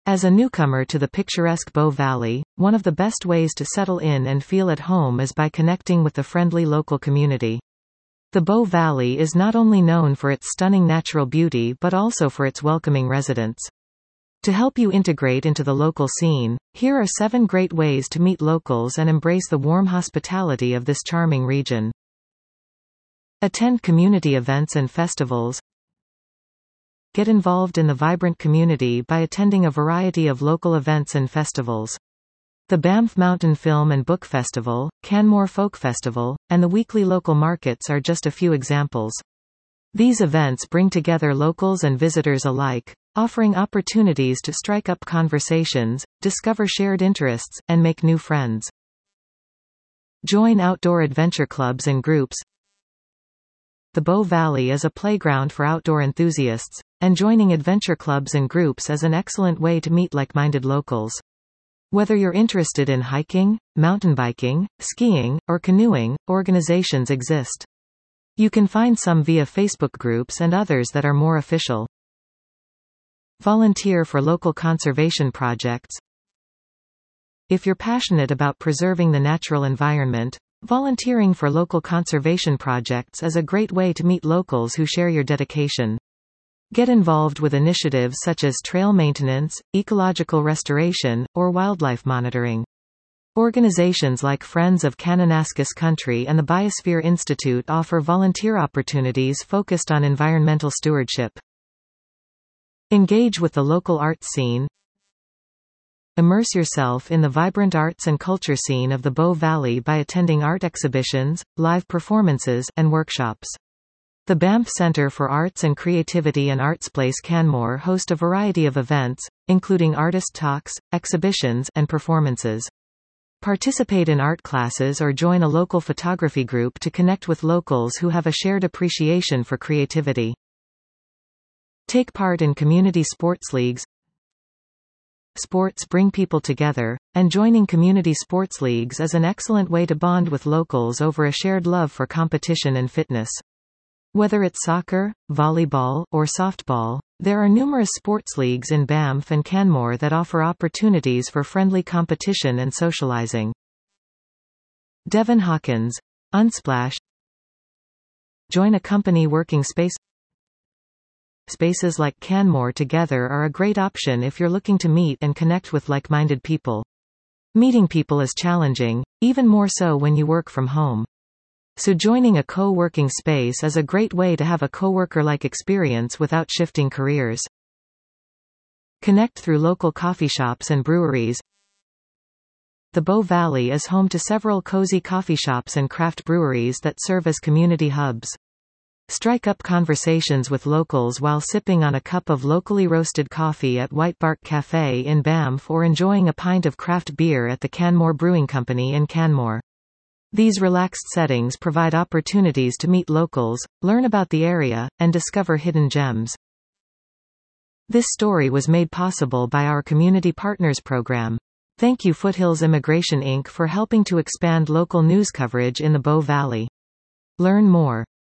As a newcomer to the picturesque Bow Valley, one of the best ways to settle in and feel at home is by connecting with the friendly local community. The Bow Valley is not only known for its stunning natural beauty but also for its welcoming residents. To help you integrate into the local scene, here are 7 great ways to meet locals and embrace the warm hospitality of this charming region. Attend community events and festivals. Get involved in the vibrant community by attending a variety of local events and festivals. The Banff Mountain Film and Book Festival, Canmore Folk Festival, and the weekly local markets are just a few examples. These events bring together locals and visitors alike, offering opportunities to strike up conversations, discover shared interests, and make new friends. Join outdoor adventure clubs and groups. The Bow Valley is a playground for outdoor enthusiasts, and joining adventure clubs and groups is an excellent way to meet like-minded locals. Whether you're interested in hiking, mountain biking, skiing, or canoeing, organizations exist. You can find some via Facebook groups and others that are more official. Volunteer for local conservation projects. If you're passionate about preserving the natural environment, volunteering for local conservation projects is a great way to meet locals who share your dedication. Get involved with initiatives such as trail maintenance, ecological restoration, or wildlife monitoring. Organizations like Friends of Kananaskis Country and the Biosphere Institute offer volunteer opportunities focused on environmental stewardship. Engage with the local arts scene. Immerse yourself in the vibrant arts and culture scene of the Bow Valley by attending art exhibitions, live performances, and workshops. The Banff Centre for Arts and Creativity and Artsplace Canmore host a variety of events, including artist talks, exhibitions, and performances. Participate in art classes or join a local photography group to connect with locals who have a shared appreciation for creativity. Take part in community sports leagues. Sports bring people together, and joining community sports leagues is an excellent way to bond with locals over a shared love for competition and fitness. Whether it's soccer, volleyball, or softball, there are numerous sports leagues in Banff and Canmore that offer opportunities for friendly competition and socializing. Devon Hawkins. Unsplash. Join a company working space. Spaces like Canmore Together are a great option if you're looking to meet and connect with like-minded people. Meeting people is challenging, even more so when you work from home. So joining a co-working space is a great way to have a coworker-like experience without shifting careers. Connect through local coffee shops and breweries. The Bow Valley is home to several cozy coffee shops and craft breweries that serve as community hubs. Strike up conversations with locals while sipping on a cup of locally roasted coffee at Whitebark Cafe in Banff or enjoying a pint of craft beer at the Canmore Brewing Company in Canmore. These relaxed settings provide opportunities to meet locals, learn about the area, and discover hidden gems. This story was made possible by our Community Partners program. Thank you Foothills Immigration Inc. for helping to expand local news coverage in the Bow Valley. Learn more